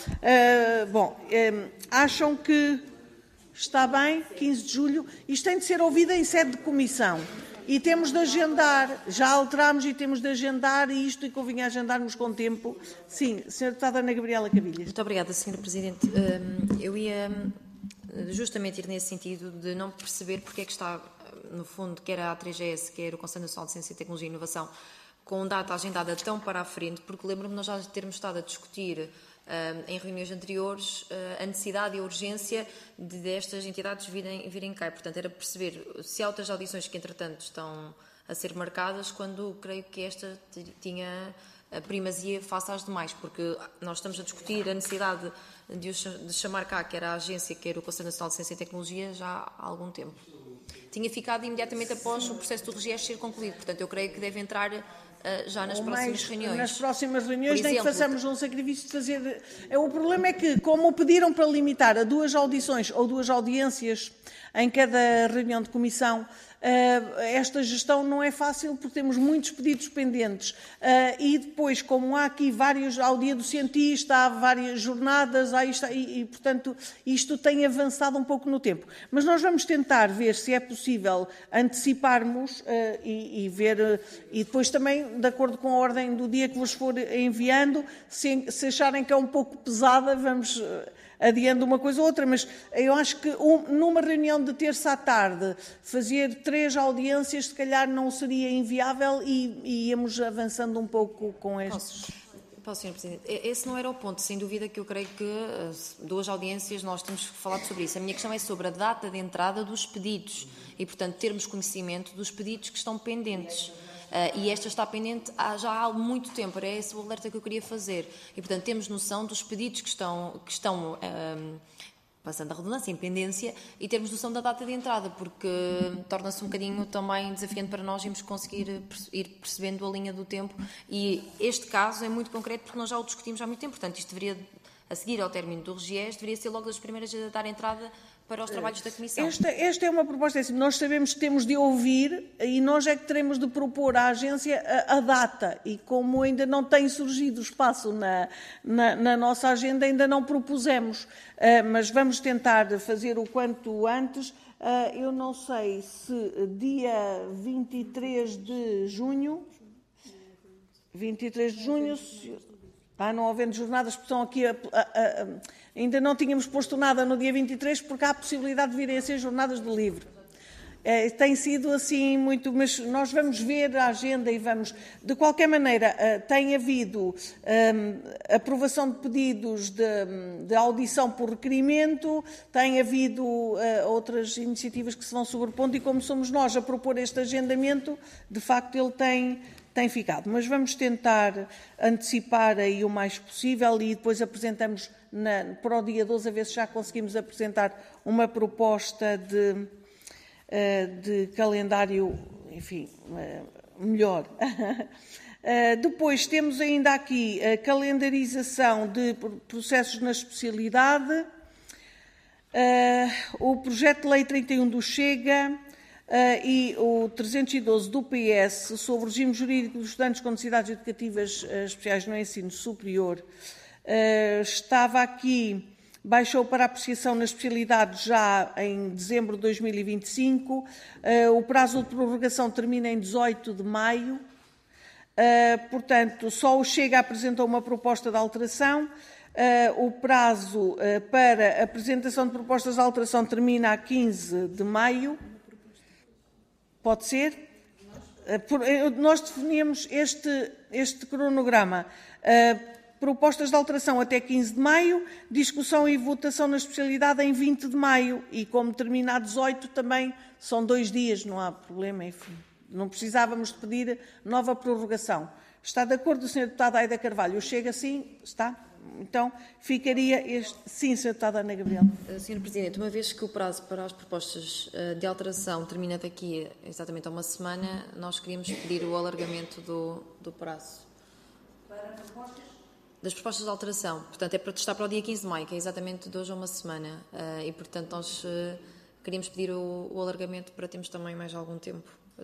Acham que está bem, 15 de julho? Isto tem de ser ouvido em sede de comissão. E temos de agendar, já alterámos e temos de agendar isto e convinha agendarmos com tempo. Sim, Sra. Deputada Ana Gabriela Cabilhas. Muito obrigada, Sra. Presidente. Eu ia justamente ir nesse sentido de não perceber porque é que está, no fundo, quer a A3GS, quer o Conselho Nacional de Ciência, Tecnologia e Inovação, com data agendada tão para a frente, porque lembro-me nós já termos estado a discutir em reuniões anteriores a necessidade e a urgência destas entidades virem cá. Portanto, era perceber se há outras audições que, entretanto, estão a ser marcadas, quando creio que esta tinha a primazia face às demais, porque nós estamos a discutir a necessidade de chamar cá, quer a agência, quer o Conselho Nacional de Ciência e Tecnologia, já há algum tempo. Tinha ficado imediatamente após o processo do registro ser concluído. Portanto, eu creio que deve entrar já nas próximas reuniões. Nas próximas reuniões, nem que façamos um sacrifício de fazer... O problema é que, como pediram para limitar a 2 audições ou 2 audiências em cada reunião de comissão, esta gestão não é fácil porque temos muitos pedidos pendentes e depois, como há aqui vários, ao dia do cientista, há várias jornadas, portanto, isto tem avançado um pouco no tempo. Mas nós vamos tentar ver se é possível anteciparmos e ver, e depois também, de acordo com a ordem do dia que vos for enviando, se acharem que é um pouco pesada, vamos adiando uma coisa ou outra, mas eu acho que numa reunião de terça à tarde fazer 3 audiências se calhar não seria inviável e íamos avançando um pouco com estes. Posso, Sr. Presidente? Esse não era o ponto, sem dúvida que eu creio que 2 audiências nós temos falado sobre isso. A minha questão é sobre a data de entrada dos pedidos e, portanto, termos conhecimento dos pedidos que estão pendentes. E esta está pendente já há muito tempo, era esse o alerta que eu queria fazer. E, portanto, temos noção dos pedidos que estão passando a redundância, em pendência, e termos noção da data de entrada, porque torna-se um bocadinho também desafiante para nós irmos conseguir ir percebendo a linha do tempo. E este caso é muito concreto porque nós já o discutimos há muito tempo. Portanto, isto deveria, a seguir ao término do RGES, deveria ser logo das primeiras a dar entrada para os trabalhos da Comissão. Esta é uma proposta, assim, nós sabemos que temos de ouvir e nós é que teremos de propor à agência a data e como ainda não tem surgido espaço na nossa agenda, ainda não propusemos, mas vamos tentar fazer o quanto antes. Eu não sei se dia 23 de junho, não havendo jornadas, porque estão aqui ainda não tínhamos posto nada no dia 23, porque há a possibilidade de virem a ser jornadas de livre. Tem sido assim muito, mas nós vamos ver a agenda e vamos... De qualquer maneira, tem havido aprovação de pedidos de audição por requerimento, tem havido outras iniciativas que se vão sobrepondo e como somos nós a propor este agendamento, de facto ele tem ficado. Mas vamos tentar antecipar aí o mais possível e depois apresentamos para o dia 12 a ver se já conseguimos apresentar uma proposta de calendário, enfim, melhor. Depois temos ainda aqui a calendarização de processos na especialidade, o projeto de lei 31 do Chega e o 312 do PS sobre o regime jurídico dos estudantes com necessidades educativas especiais no ensino superior. Estava aqui, baixou para apreciação na especialidade já em dezembro de 2025. O prazo de prorrogação termina em 18 de maio. Portanto, só o Chega apresentou uma proposta de alteração. O prazo para apresentação de propostas de alteração termina a 15 de maio. Pode ser? Nós definíamos este cronograma. Propostas de alteração até 15 de maio, discussão e votação na especialidade em 20 de maio. E como termina a 18 também são 2 dias, não há problema, enfim. não precisávamos de pedir nova prorrogação. Está de acordo, Sra. Deputada Aida Carvalho? Chega assim? Está? Então, ficaria este... Sim, Sra. Deputada Ana Gabriel. Sra. Presidente, uma vez que o prazo para as propostas de alteração termina daqui exatamente a uma semana, nós queríamos pedir o alargamento do prazo. Para propostas? Das propostas de alteração. Portanto, é para testar para o dia 15 de maio, que é exatamente de hoje a uma semana. E, portanto, nós queríamos pedir o alargamento para termos também mais algum tempo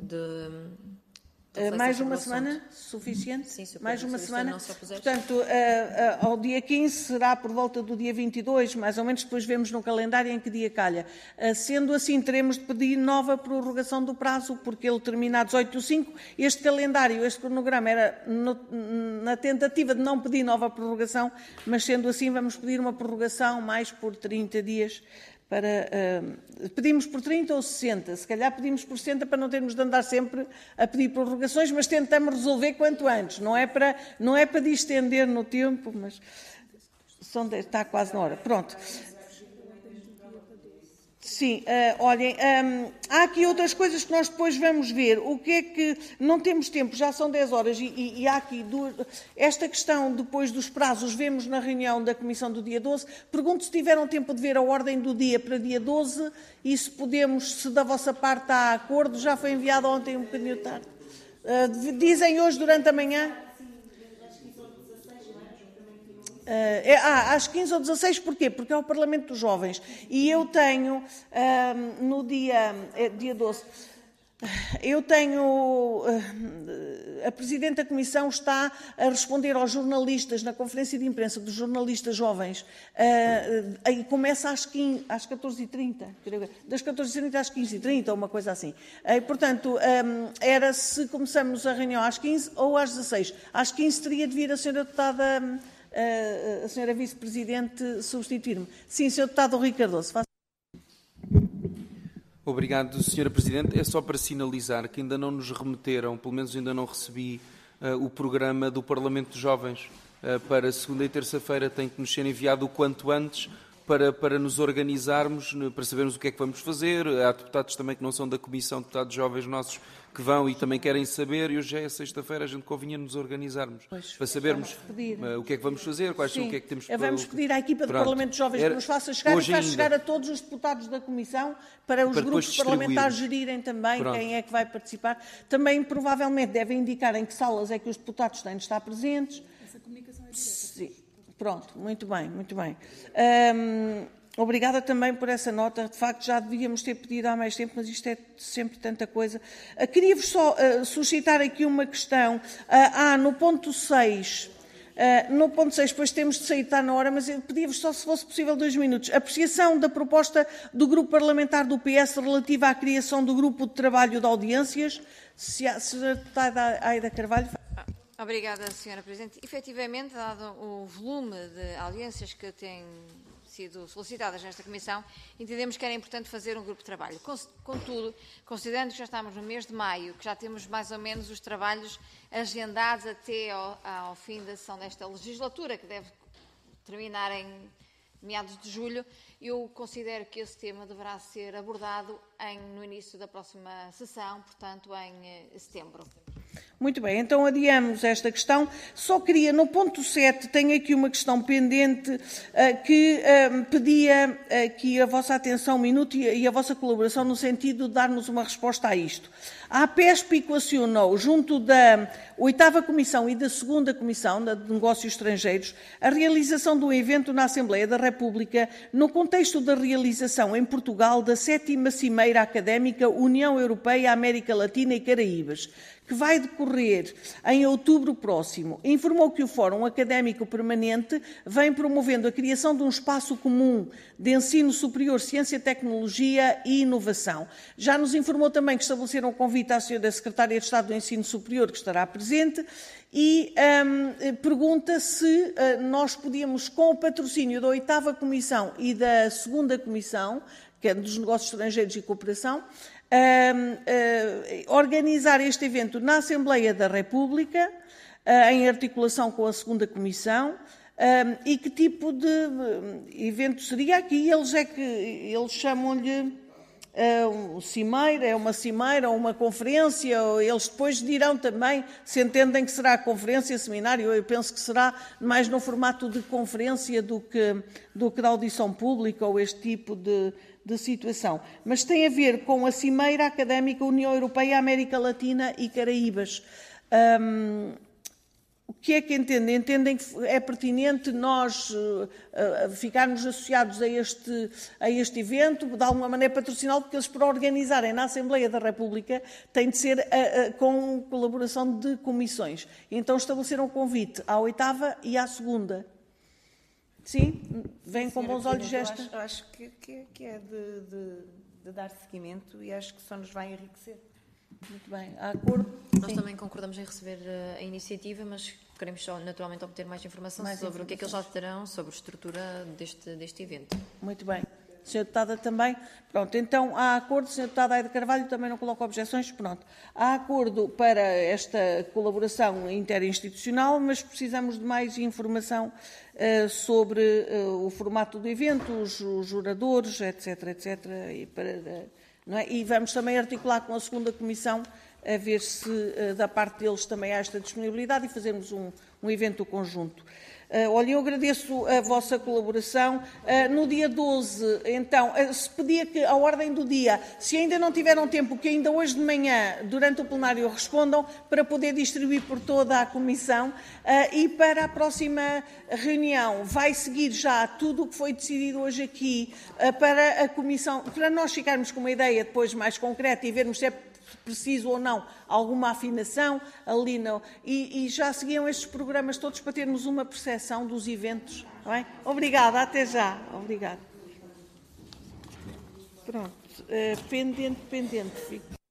de mais uma semana? Suficiente? Sim, Sr. Mais uma semana? Não se opuser. Portanto, ao dia 15 será por volta do dia 22, mais ou menos, depois vemos no calendário em que dia calha. Sendo assim, teremos de pedir nova prorrogação do prazo, porque ele termina a 18/5. Este calendário, este cronograma era na tentativa de não pedir nova prorrogação, mas sendo assim, vamos pedir uma prorrogação mais por 30 dias. Pedimos por 30 ou 60, se calhar pedimos por 60 para não termos de andar sempre a pedir prorrogações, mas tentamos resolver quanto antes, não é para distender no tempo, mas está quase na hora. Pronto. Sim, olhem, há aqui outras coisas que nós depois vamos ver. O que é que... Não temos tempo, já são 10 horas e há aqui esta questão depois dos prazos, vemos na reunião da Comissão do dia 12. Pergunto se tiveram tempo de ver a ordem do dia para dia 12 e se da vossa parte há acordo. Já foi enviado ontem um bocadinho tarde. Dizem hoje durante a manhã... às 15 ou 16, porquê? Porque é o Parlamento dos Jovens. E eu tenho, no dia 12, eu tenho, a Presidente da Comissão está a responder aos jornalistas, na conferência de imprensa dos jornalistas jovens, e começa às 14h30, das 14h30 às 15h30, ou uma coisa assim. Portanto, era se começamos a reunião às 15 ou às 16. Às 15 teria de vir a Sra. Deputada... a Sra. Vice-Presidente substituir-me. Sim, Sr. Deputado Rui Cardoso. Obrigado, Sra. Presidente. É só para sinalizar que ainda não nos remeteram, pelo menos ainda não recebi o programa do Parlamento dos Jovens para segunda e terça-feira. Tem que nos ser enviado o quanto antes para nos organizarmos, para sabermos o que é que vamos fazer. Há deputados também que não são da Comissão, deputados jovens nossos, que vão e também querem saber, e hoje já é sexta-feira, a gente convinha nos organizarmos, para sabermos o que é que vamos fazer, quais são, o que é que temos para... Vamos pedir à equipa do Parlamento de Jovens que nos faça chegar e faça chegar a todos os deputados da Comissão para os grupos parlamentares gerirem também quem é que vai participar. Também, provavelmente, devem indicar em que salas é que os deputados têm de estar presentes. Essa comunicação é direta. Sim. Pronto, muito bem, muito bem. Obrigada também por essa nota. De facto, já devíamos ter pedido há mais tempo, mas isto é sempre tanta coisa. Queria-vos só suscitar aqui uma questão. No ponto 6, depois temos de sair, está na hora, mas eu pedia-vos só, se fosse possível, 2 minutos. Apreciação da proposta do Grupo Parlamentar do PS relativa à criação do Grupo de Trabalho de Audiências. Se a deputada Aida Carvalho... Obrigada, Sra. Presidente. Efetivamente, dado o volume de audiências que têm sido solicitadas nesta Comissão, entendemos que era importante fazer um grupo de trabalho. Contudo, considerando que já estamos no mês de maio, que já temos mais ou menos os trabalhos agendados até ao fim da sessão desta legislatura, que deve terminar em meados de julho, eu considero que esse tema deverá ser abordado no início da próxima sessão, portanto, em setembro. Muito bem, então adiamos esta questão. Só queria, no ponto 7, tenho aqui uma questão pendente que pedia aqui a vossa atenção um minuto e a vossa colaboração no sentido de darmos uma resposta a isto. A APESP equacionou, junto da 8ª Comissão e da 2ª Comissão de Negócios Estrangeiros, a realização de um evento na Assembleia da República no contexto da realização em Portugal da 7ª Cimeira Académica União Europeia, América Latina e Caraíbas, que vai decorrer em outubro próximo. Informou que o Fórum Académico Permanente vem promovendo a criação de um espaço comum de ensino superior, ciência, tecnologia e inovação. Já nos informou também que estabeleceram um convite à Sra. Secretária de Estado do Ensino Superior, que estará presente, e pergunta se nós podíamos, com o patrocínio da 8ª Comissão e da 2ª Comissão, que é dos Negócios Estrangeiros e Cooperação, organizar este evento na Assembleia da República, em articulação com a 2ª Comissão, e que tipo de evento seria aqui? Eles chamam-lhe cimeira, é uma cimeira ou uma conferência, eles depois dirão também se entendem que será conferência, seminário, eu penso que será mais no formato de conferência do que de audição pública ou este tipo de situação. Mas tem a ver com a Cimeira Académica União Europeia, América Latina e Caraíbas. O que é que entendem? Entendem que é pertinente nós ficarmos associados a este evento, de alguma maneira patrocinado, porque eles, para organizarem na Assembleia da República, têm de ser com colaboração de comissões. Então estabeleceram um convite à 8ª e à 2ª. Sim? Vem com bons olhos esta? Eu acho que é de dar seguimento e acho que só nos vai enriquecer. Muito bem. Há acordo? Nós também concordamos em receber a iniciativa, mas queremos só naturalmente obter mais informação sobre o que é que eles já terão sobre a estrutura deste evento. Muito bem. Sra. Deputada também. Pronto, então há acordo. Sra. Deputada Aida Carvalho também não coloca objeções. Pronto. Há acordo para esta colaboração interinstitucional, mas precisamos de mais informação sobre o formato do evento, os juradores, etc, etc. Não é? E vamos também articular com a 2ª Comissão a ver se da parte deles também há esta disponibilidade e fazermos um evento conjunto. Olha, eu agradeço a vossa colaboração. No dia 12, então, se pedia que a ordem do dia, se ainda não tiveram tempo, que ainda hoje de manhã, durante o plenário, respondam para poder distribuir por toda a Comissão e para a próxima reunião vai seguir já tudo o que foi decidido hoje aqui para a Comissão, para nós ficarmos com uma ideia depois mais concreta e vermos se é preciso ou não alguma afinação ali e já seguiam estes programas todos para termos uma percepção dos eventos. Não é? Obrigada, até já. Obrigada. Pronto, pendente.